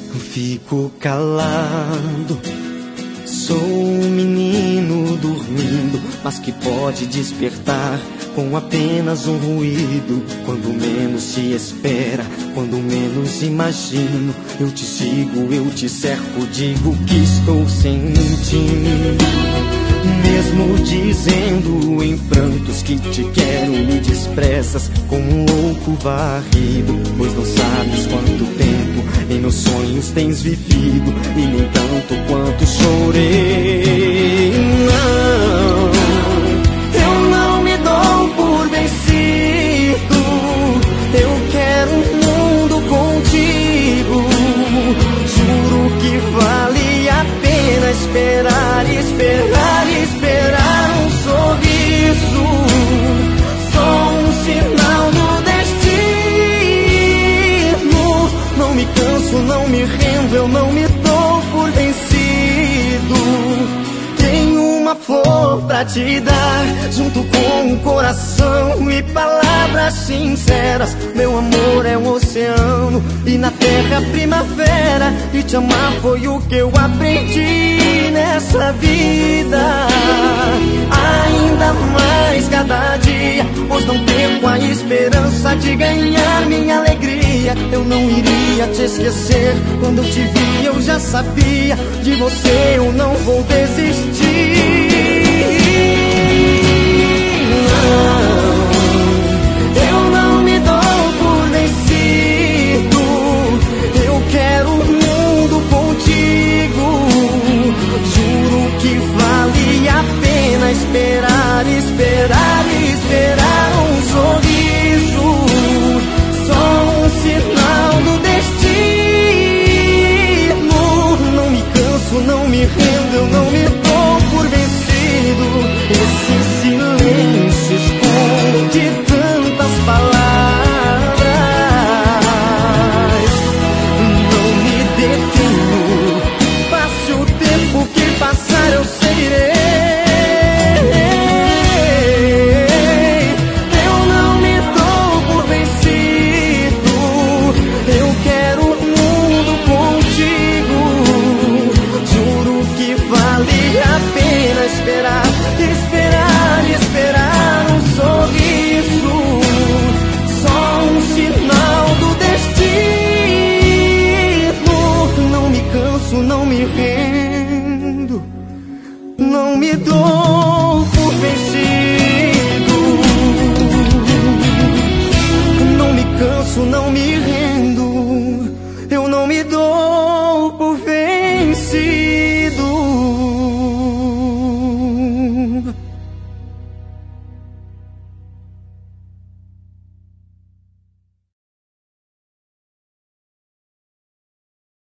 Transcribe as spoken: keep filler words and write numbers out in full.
Fico calado, sou um menino dormindo, mas que pode despertar com apenas um ruído. Quando menos se espera, quando menos imagino, eu te sigo, eu te cerco, digo que estou sentindo. Mesmo dizendo em prantos que te quero, me desprezas como um louco varrido, pois não sabes quanto tempo em meus sonhos tens vivido, e nem tanto quanto chorei. Não, eu não me dou por vencido, eu quero um mundo contigo. Juro que vale a pena esperar, esperar, esperar um sorriso, só um sinal do destino. Não me canso, não me rendo, eu não me dou por vencido. Tenho uma flor pra te dar, junto com o coração e palavras sinceras. Meu amor é um oceano e na terra primavera, e te amar foi o que eu aprendi nessa vida. Ainda mais cada dia, pois não perco a esperança de ganhar minha alegria. Eu não iria te esquecer, quando eu te vi eu já sabia, de você eu não vou desistir. Não.